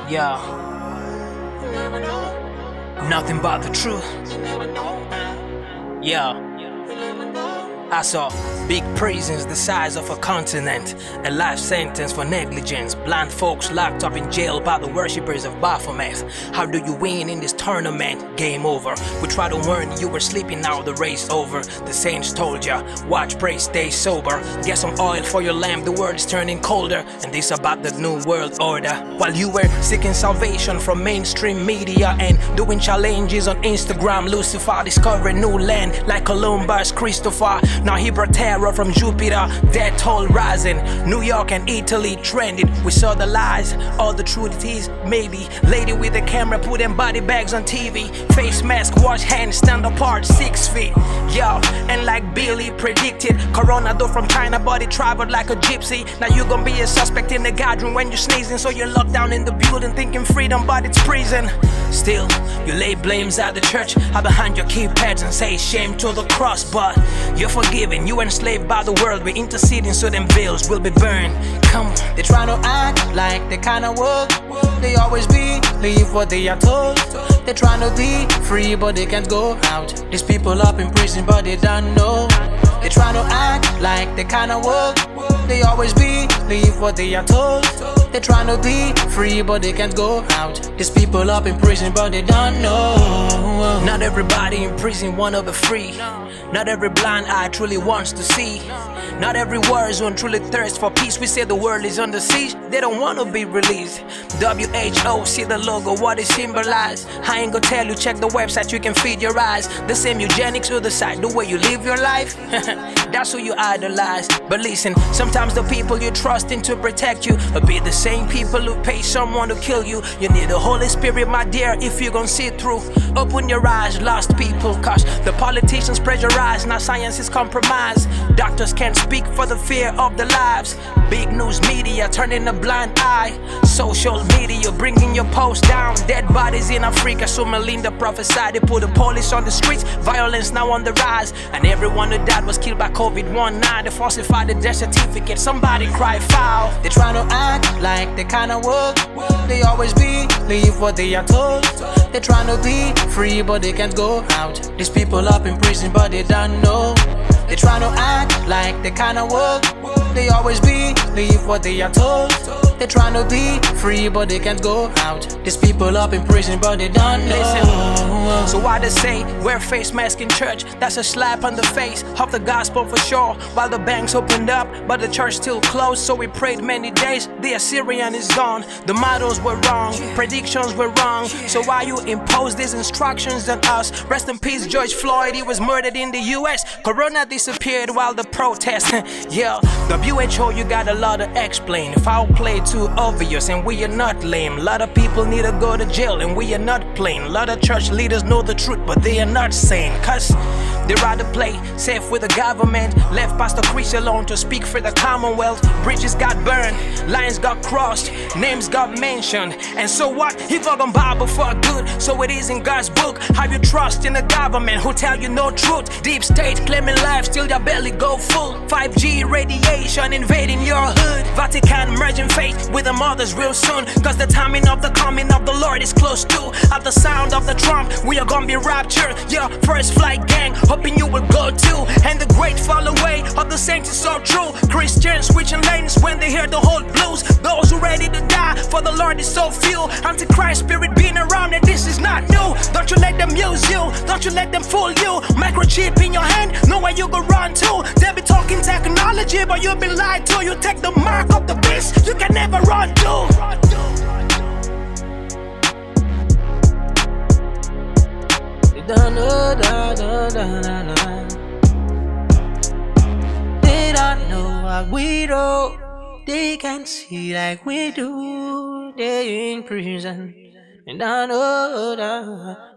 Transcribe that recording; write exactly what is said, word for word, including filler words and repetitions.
Yeah, nothing but the truth. Yeah, I saw big prisons the size of a continent, a life sentence for negligence, blind folks locked up in jail by the worshippers of Baphomet. How do you win in this tournament? Game over. We try to warn you were sleeping, now the race over. The saints told ya, watch, pray, stay sober. Get some oil for your lamp, the world is turning colder. And this about the new world order. While you were seeking salvation from mainstream media and doing challenges on Instagram, Lucifer discovered new land like Columbus, Christopher. Now he brought terror from Jupiter, death toll rising. New York and Italy trending. We saw the lies, all the truth it is, maybe. Lady with the camera putting body bags on T V. Face mask, wash hands, stand apart six feet. Yo, and like Billy predicted, Corona though from China, body traveled like a gypsy. Now you gon' be a suspect in the gathering when you're sneezing, so you're locked down in the building thinking freedom, but it's prison. Still, you lay blames at the church, hide behind your keypads and say shame to the cross, but you're forgiven, you enslaved by the world. We're interceding so them veils will be burned. Come on. They try to act like they kinda work. They always believe what they are told. They trying to be free but they can't go out. These people up in prison but they don't know. They try to act like they kinda work. They always believe what they are told. They trying to be free but they can't go out. These people up in prison but they don't know. Not everybody in prison wanna be free. Not every blind eye truly wants to see. Not every war zone truly thirsts for peace. We say the world is under siege, they don't wanna be released. W H O, see the logo, what it symbolize. I ain't gonna tell you, check the website, you can feed your eyes. The same eugenics will decide the way you live your life. That's who you idolize. But listen, sometimes the people you trust in to protect you will be the same people who pay someone to kill you. You need the Holy Spirit, my dear, if you're gonna see through. Open your eyes, lost people, cause the politicians pressurize. Now science is compromised. Doctors can't speak for the fear of their lives. Big news media turning a blind eye. Social media bringing your post down. Dead bodies in Africa, so Melinda prophesied. They put the police on the streets, violence now on the rise. And everyone who died was killed by COVID nineteen. They falsified the death certificate, somebody cry foul. They try to act like they kinda work. They always believe what they are told. They trying to be free but they can't go out. These people up in prison but they don't know. They try to act like they kinda work. They always believe what they are told. They trying to be free but they can't go out. These people up in prison but they don't know. Listen, so why they say wear face mask in church? That's a slap on the face of the gospel for sure. While the banks opened up but the church still closed, so we prayed many days. The Assyrian is gone. The models were wrong, predictions were wrong. So why you impose these instructions on us? Rest in peace George Floyd, he was murdered in the U S Corona disappeared while the protest. Yeah, W H O, you got a lot to explain. Foul play too obvious and we are not lame. A lot of people need to go to jail and we are not playing. A lot of church leaders know the truth but they are not sane, cause they rather play safe with the government. Left Pastor Chris alone to speak for the Commonwealth. Bridges got burned, lines got crossed, names got mentioned. And so what? He fucking Bible for good, so it is in God's book. Have you trust in the government who tell you no truth? Deep state claiming life, still your belly go full. five G radiation invading your hood. Vatican merging faith with the mothers real soon, cause the timing of the coming of the Lord is close to. At the sound of the trump, we are gonna be raptured. Yeah, first flight gang, hoping you will go too. And the great fall away of the saints is so true. Christians switching lanes when they hear the whole blues. Those who ready to die for the Lord is so few. Antichrist spirit being around and this is not new. Don't you let them use you, don't you let them fool you. Microchip in your hand, know where you go run to. They be talking technology but you've been lied to. You take the mark of the beast, you can never run to. Da, da, da, da, da, da, da. They don't know what we do. They can't see like we do. They're in prison and I know that.